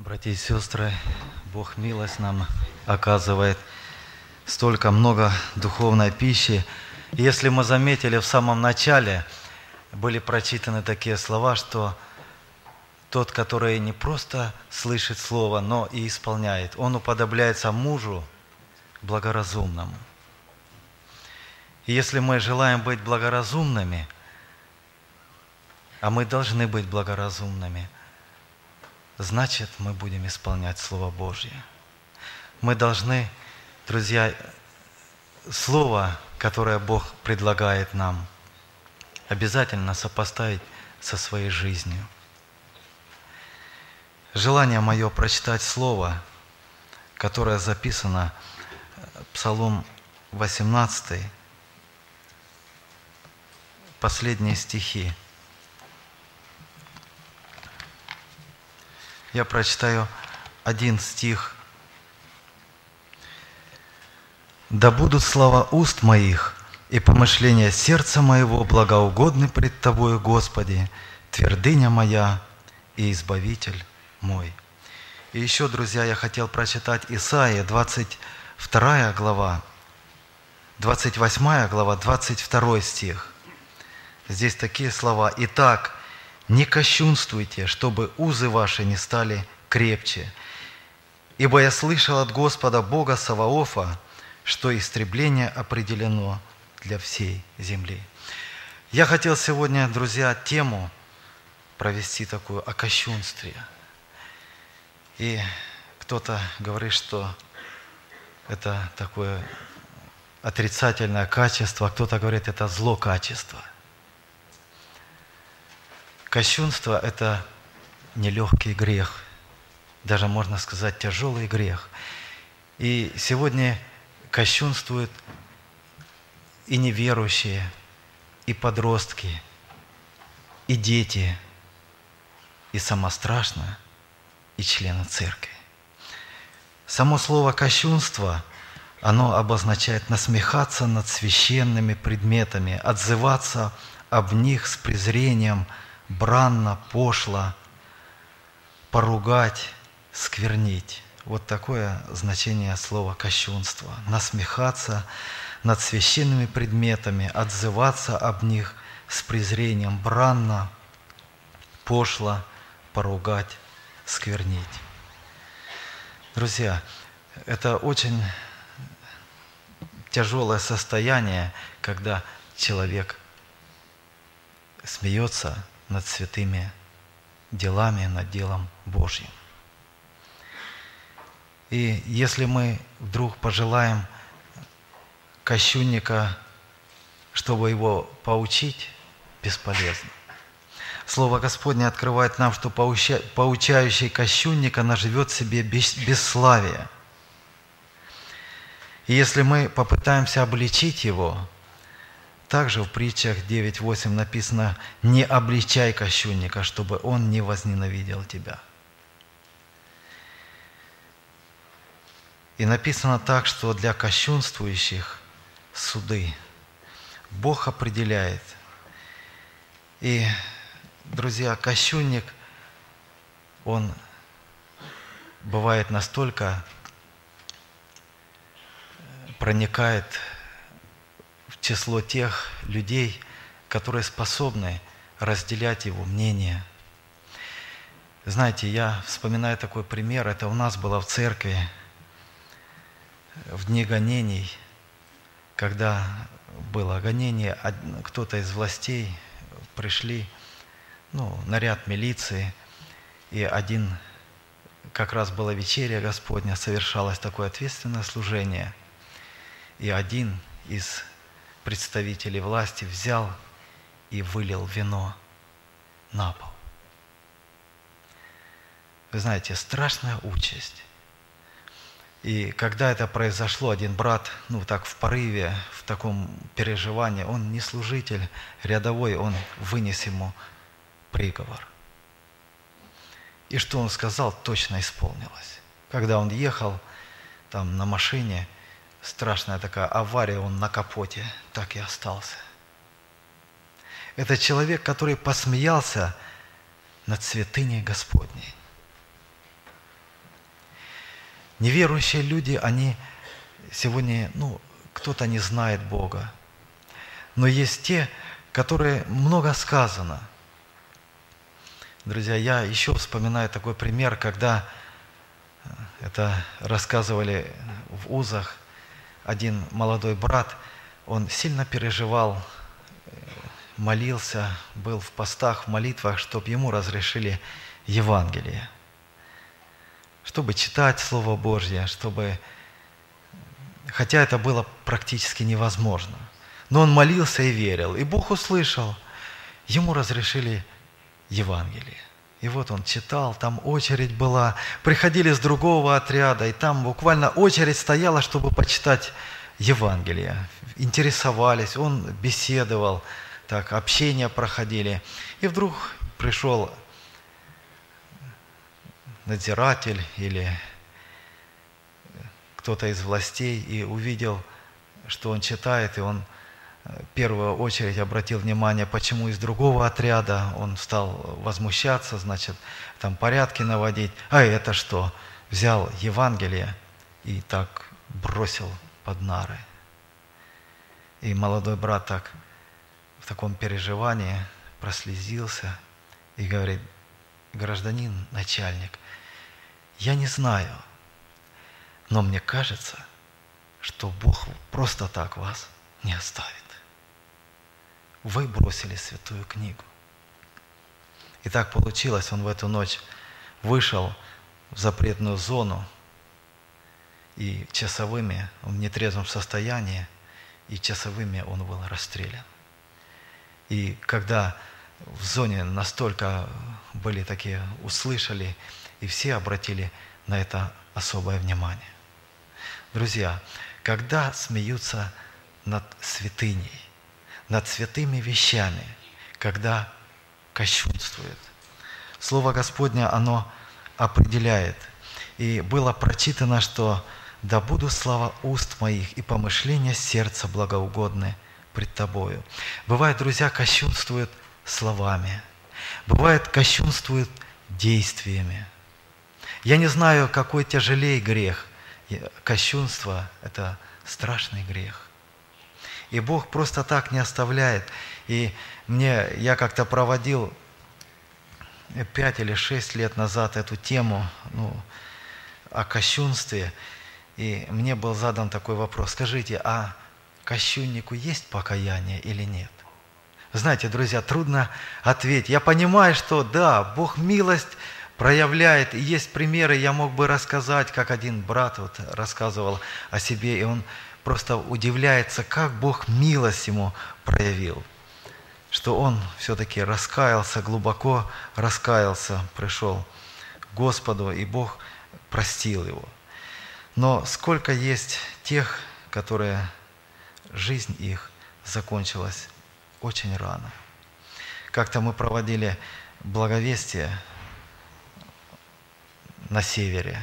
Братья и сестры, Бог милость нам оказывает, столько много духовной пищи. И если мы заметили, в самом начале были прочитаны такие слова, что тот, который не просто слышит Слово, но и исполняет, он уподобляется мужу благоразумному. И если мы желаем быть благоразумными, а мы должны быть благоразумными, значит, мы будем исполнять Слово Божье. Мы должны, друзья, Слово, которое Бог предлагает нам, обязательно сопоставить со своей жизнью. Желание мое прочитать Слово, которое записано, Псалом 18, последние стихи. Я прочитаю один стих. «Да будут слова уст моих и помышления сердца моего благоугодны пред Тобою, Господи, твердыня моя и избавитель мой». И еще, друзья, я хотел прочитать Исаия, 22 глава, 28 глава, 22 стих. Здесь такие слова. «Итак, не кощунствуйте, чтобы узы ваши не стали крепче. Ибо я слышал от Господа Бога Саваофа, что истребление определено для всей земли». Я хотел сегодня, друзья, тему провести такую о кощунстве. И кто-то говорит, что это такое отрицательное качество, а кто-то говорит, это зло качество. Кощунство – это нелегкий грех, даже можно сказать тяжелый грех. И сегодня кощунствуют и неверующие, и подростки, и дети, и самое страшное, и члены церкви. Само слово «кощунство», оно обозначает насмехаться над священными предметами, отзываться об них с презрением, бранно, пошло, поругать, сквернить. Вот такое значение слова «кощунство». Насмехаться над священными предметами, отзываться об них с презрением, бранно, пошло, поругать, сквернить. Друзья, это очень тяжелое состояние, когда человек смеется над святыми делами, над делом Божьим. И если мы вдруг пожелаем кощунника, чтобы его поучить, бесполезно. Слово Господне открывает нам, что поучающий кощунника наживет себе бесславие. И если мы попытаемся обличить его, также в притчах 9:8 написано: «Не обличай кощунника, чтобы он не возненавидел тебя». И написано так, что для кощунствующих суды Бог определяет. И, друзья, кощунник, он бывает настолько проникает в число тех людей, которые способны разделять его мнение. Знаете, я вспоминаю такой пример, это у нас было в церкви в дни гонений, когда было гонение, кто-то из властей пришли, наряд милиции, и один, как раз была вечеря Господня, совершалось такое ответственное служение, и один из представителей власти взял и вылил вино на пол. Вы знаете, страшная участь. И когда это произошло, один брат, так в порыве, в таком переживании, он не служитель, рядовой, он вынес ему приговор. И что он сказал, точно исполнилось. Когда он ехал там на машине, страшная такая авария, он на капоте так и остался. Это человек, который посмеялся над святыней Господней. Неверующие люди, они сегодня, кто-то не знает Бога. Но есть те, которые много сказано. Друзья, я еще вспоминаю такой пример, когда это рассказывали в УЗах, один молодой брат, он сильно переживал, молился, был в постах, в молитвах, чтобы ему разрешили Евангелие, чтобы читать Слово Божье, хотя это было практически невозможно. Но он молился и верил, и Бог услышал, ему разрешили Евангелие. И вот он читал, там очередь была, приходили с другого отряда, и там буквально очередь стояла, чтобы почитать Евангелие. Интересовались, он беседовал, так, общения проходили. И вдруг пришел надзиратель или кто-то из властей и увидел, что он читает, и он в первую очередь обратил внимание, почему из другого отряда. Он стал возмущаться, значит, там порядки наводить. А это что? Взял Евангелие и так бросил под нары. И молодой брат так в таком переживании прослезился и говорит: гражданин начальник, я не знаю, но мне кажется, что Бог просто так вас не оставит. Вы бросили святую книгу. И так получилось, он в эту ночь вышел в запретную зону, и часовыми, он в нетрезвом состоянии, и часовыми он был расстрелян. И когда в зоне настолько были такие, услышали, и все обратили на это особое внимание. Друзья, когда смеются над святыней, над святыми вещами, когда кощунствуют, Слово Господне, оно определяет. И было прочитано, что «Да будут слова уст моих и помышления сердца благоугодны пред Тобою». Бывает, друзья, кощунствуют словами, бывает, кощунствуют действиями. Я не знаю, какой тяжелее грех. Кощунство – это страшный грех. И Бог просто так не оставляет. И я как-то проводил 5 или 6 лет назад эту тему о кощунстве. И мне был задан такой вопрос: скажите, а кощуннику есть покаяние или нет? Знаете, друзья, трудно ответить. Я понимаю, что да, Бог милость проявляет, и есть примеры, я мог бы рассказать, как один брат рассказывал о себе, и он просто удивляется, как Бог милость ему проявил, что он все-таки раскаялся, глубоко раскаялся, пришел к Господу, и Бог простил его. Но сколько есть тех, которые жизнь их закончилась очень рано. Как-то мы проводили благовестие на севере.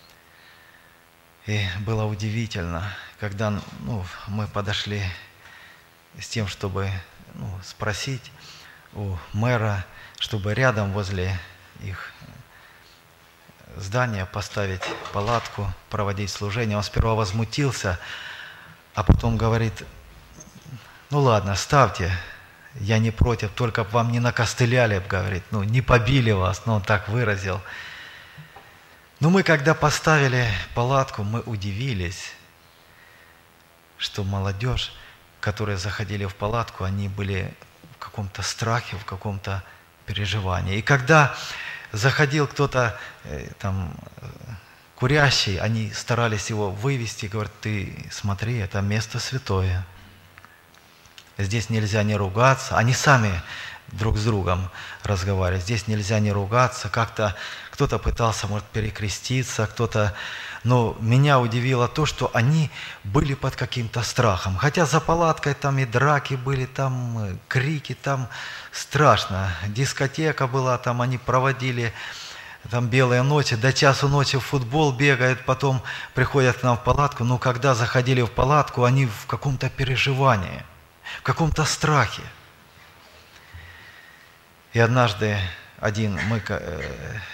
И было удивительно, когда мы подошли с тем, чтобы спросить у мэра, чтобы рядом возле их здания поставить палатку, проводить служение. Он сперва возмутился, а потом говорит: ну ладно, ставьте, я не против, только б вам не накостыляли, говорит, не побили вас, он так выразил. Но мы, когда поставили палатку, мы удивились, что молодежь, которые заходили в палатку, они были в каком-то страхе, в каком-то переживании. И когда заходил кто-то там курящий, они старались его вывести, говорят: ты смотри, это место святое. Здесь нельзя не ругаться. Они сами друг с другом разговаривали. Здесь нельзя не ругаться. Как-то кто-то пытался, может, перекреститься, кто-то... Но меня удивило то, что они были под каким-то страхом. Хотя за палаткой там и драки были, там крики, там страшно. Дискотека была, там они проводили там белые ночи, до часу ночи в футбол бегают, потом приходят к нам в палатку. Но когда заходили в палатку, они в каком-то переживании, в каком-то страхе. И однажды мы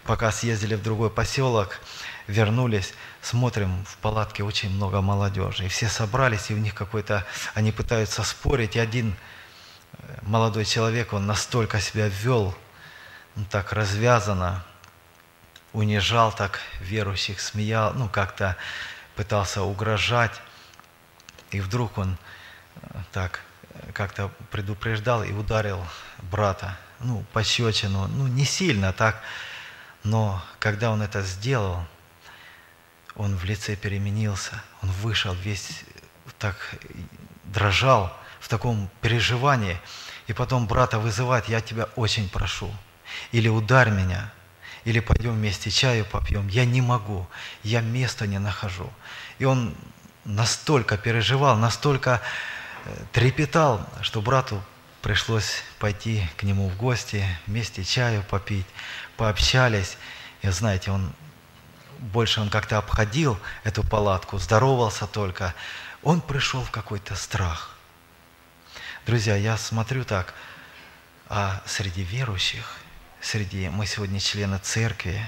пока съездили в другой поселок, вернулись, смотрим, в палатке очень много молодежи. И все собрались, и у них какой-то, они пытаются спорить, и один молодой человек, он настолько себя вел, так развязанно, унижал так верующих, смеял, как-то пытался угрожать. И вдруг он так как-то предупреждал и ударил брата, пощечину, не сильно так, но когда он это сделал, он в лице переменился, он вышел весь так дрожал в таком переживании, и потом брата вызывать: я тебя очень прошу, или ударь меня, или пойдем вместе чаю попьем. Я не могу, я места не нахожу. И он настолько переживал, настолько трепетал, что брату пришлось пойти к нему в гости, вместе чаю попить, пообщались. И знаете, он как-то обходил эту палатку, здоровался только. Он пришел в какой-то страх. Друзья, я смотрю так, а среди верующих, мы сегодня члены церкви,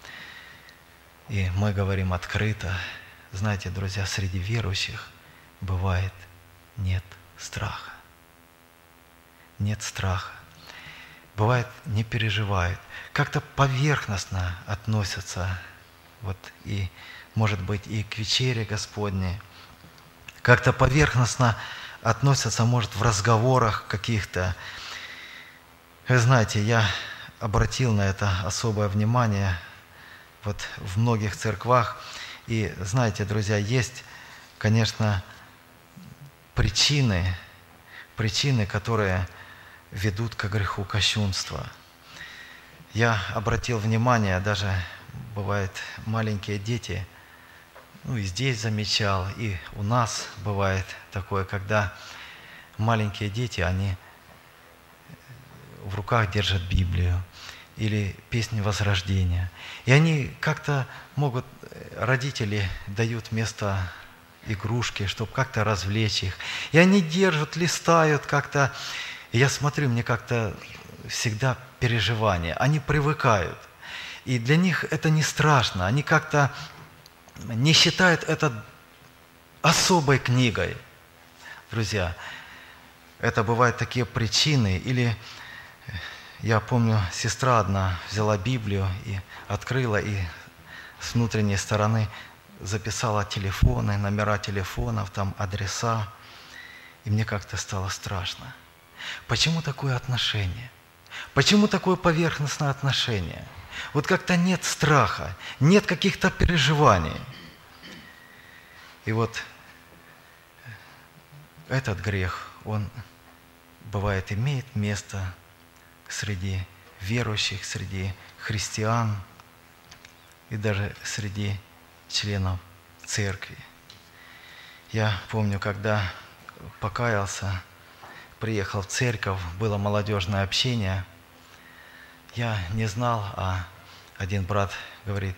и мы говорим открыто, знаете, друзья, среди верующих бывает нет страха. Нет страха. Бывает, не переживают, как-то поверхностно относятся, и, может быть, и к вечере Господней, как-то поверхностно относятся, может, в разговорах каких-то. Вы знаете, я обратил на это особое внимание в многих церквах. И знаете, друзья, есть, конечно, причины, которые ведут к греху кощунства. Я обратил внимание, даже бывает маленькие дети, и здесь замечал, и у нас бывает такое, когда маленькие дети, они в руках держат Библию или песнь Возрождения. И они как-то могут, родители дают вместо игрушки, чтобы как-то развлечь их. И они держат, листают как-то. И я смотрю, мне как-то всегда переживание. Они привыкают. И для них это не страшно. Они как-то не считают это особой книгой. Друзья, это бывают такие причины. Или я помню, сестра одна взяла Библию и открыла, и с внутренней стороны записала телефоны, номера телефонов, там адреса. И мне как-то стало страшно. Почему такое отношение? Почему такое поверхностное отношение? Как-то нет страха, нет каких-то переживаний. И этот грех, он бывает имеет место среди верующих, среди христиан и даже среди членов церкви. Я помню, когда покаялся, приехал в церковь, было молодежное общение, я не знал, а один брат говорит,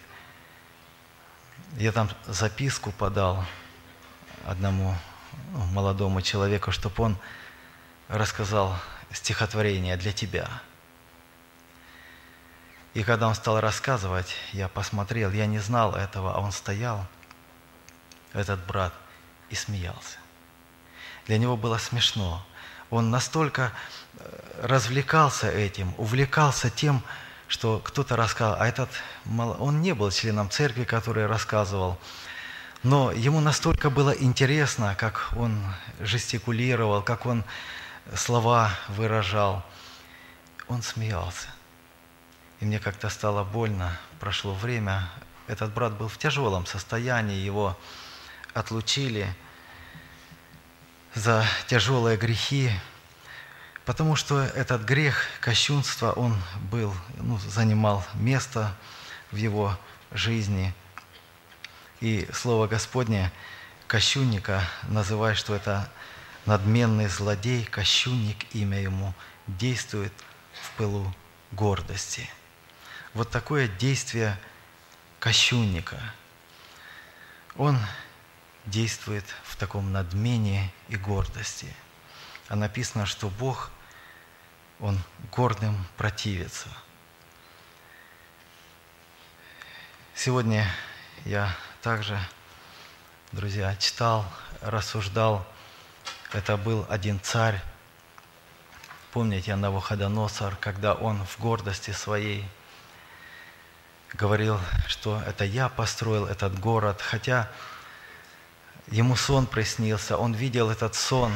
я там записку подал одному молодому человеку, чтобы он рассказал стихотворение для тебя. И когда он стал рассказывать, я посмотрел, я не знал этого, а он стоял, этот брат, и смеялся. Для него было смешно. Он настолько развлекался этим, увлекался тем, что кто-то рассказал. Он не был членом церкви, который рассказывал, но ему настолько было интересно, как он жестикулировал, как он слова выражал. Он смеялся. И мне как-то стало больно. Прошло время. Этот брат был в тяжелом состоянии, его отлучили за тяжелые грехи, потому что этот грех кощунства, он занимал место в его жизни. И Слово Господне кощунника называет, что это надменный злодей, кощунник, имя ему, действует в пылу гордости. Такое действие кощунника. Он действует в таком надмении и гордости. А написано, что Бог, Он гордым противится. Сегодня я также, друзья, читал, рассуждал. Это был один царь. Помните, Навуходоносор, когда он в гордости своей говорил, что это я построил этот город, хотя ему сон приснился, он видел этот сон,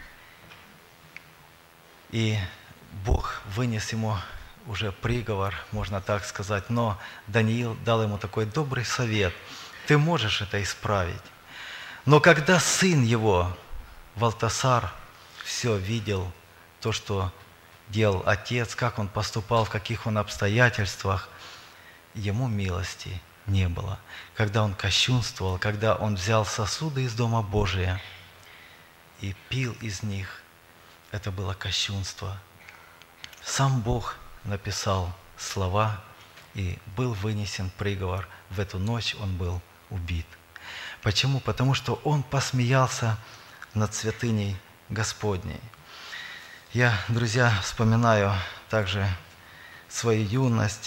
и Бог вынес ему уже приговор, можно так сказать, но Даниил дал ему такой добрый совет: ты можешь это исправить. Но когда сын его, Валтасар, все видел, то, что делал отец, как он поступал, в каких он обстоятельствах, ему милости не было. Когда он кощунствовал, когда он взял сосуды из Дома Божия и пил из них, это было кощунство. Сам Бог написал слова, и был вынесен приговор. В эту ночь он был убит. Почему? Потому что он посмеялся над святыней Господней. Я, друзья, вспоминаю также свою юность.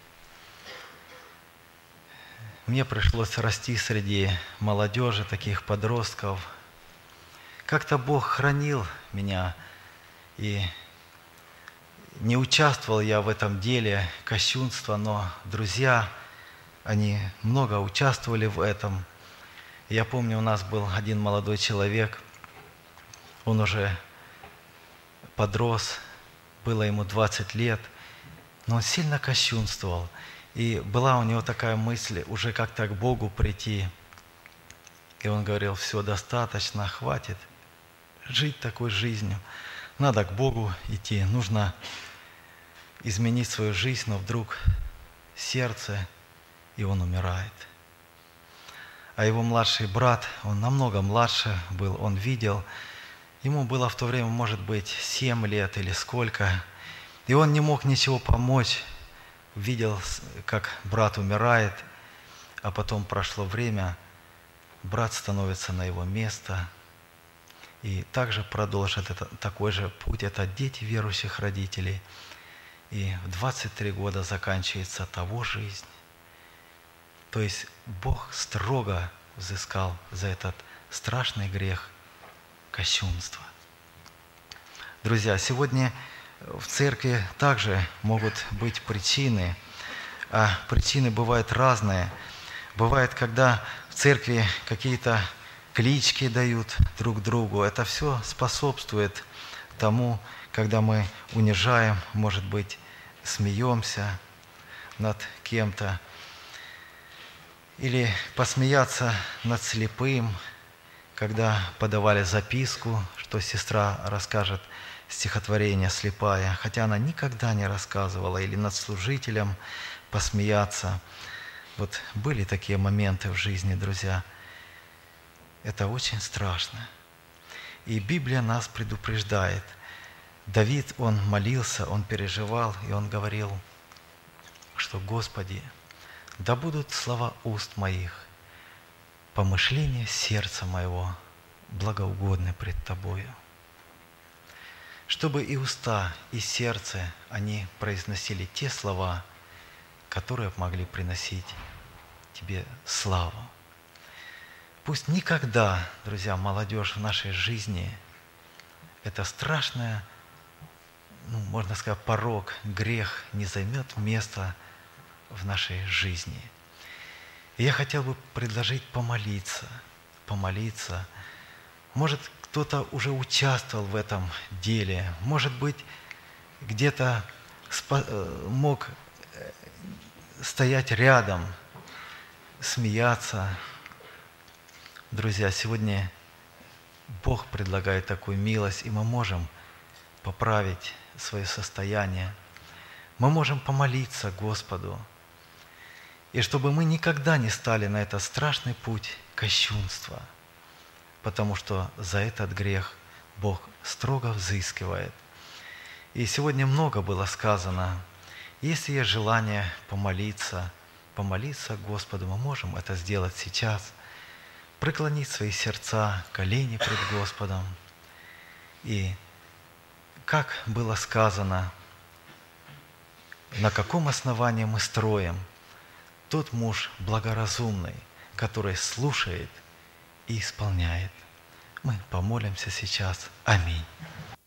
Мне пришлось расти среди молодежи, таких подростков. Как-то Бог хранил меня, и не участвовал я в этом деле кощунства, но друзья, они много участвовали в этом. Я помню, у нас был один молодой человек, он уже подрос, было ему 20 лет, но он сильно кощунствовал. И была у него такая мысль уже как-то к Богу прийти. И он говорил: все, достаточно, хватит жить такой жизнью. Надо к Богу идти, нужно изменить свою жизнь, но вдруг сердце, и он умирает. А его младший брат, он намного младше был, он видел, ему было в то время, может быть, 7 лет или сколько, и он не мог ничего помочь, видел, как брат умирает, а потом прошло время, брат становится на его место, и также продолжит такой же путь. Это дети верующих родителей. И в 23 года заканчивается того жизнь. То есть Бог строго взыскал за этот страшный грех кощунства. Друзья, сегодня в церкви также могут быть причины, а причины бывают разные. Бывает, когда в церкви какие-то клички дают друг другу. Это все способствует тому, когда мы унижаем, может быть, смеемся над кем-то. Или посмеяться над слепым, когда подавали записку, что сестра расскажет стихотворение слепая, хотя она никогда не рассказывала, или над служителем посмеяться. Вот были такие моменты в жизни, друзья. Это очень страшно. И Библия нас предупреждает. Давид, он молился, он переживал, и он говорил, что: «Господи, да будут слова уст моих, помышления сердца моего благоугодны пред Тобою». Чтобы и уста, и сердце, они произносили те слова, которые могли приносить Тебе славу. Пусть никогда, друзья, молодежь в нашей жизни, это страшное, можно сказать, порок, грех не займет места в нашей жизни. И я хотел бы предложить помолиться. Может, кто-то уже участвовал в этом деле, может быть, где-то мог стоять рядом, смеяться. Друзья, сегодня Бог предлагает такую милость, и мы можем поправить свое состояние. Мы можем помолиться Господу. И чтобы мы никогда не стали на этот страшный путь кощунства, потому что за этот грех Бог строго взыскивает. И сегодня много было сказано. Если есть желание помолиться Господу, мы можем это сделать сейчас, преклонить свои сердца, колени пред Господом. И как было сказано, на каком основании мы строим? тот муж благоразумный, который слушает и исполняет. Мы помолимся сейчас. Аминь.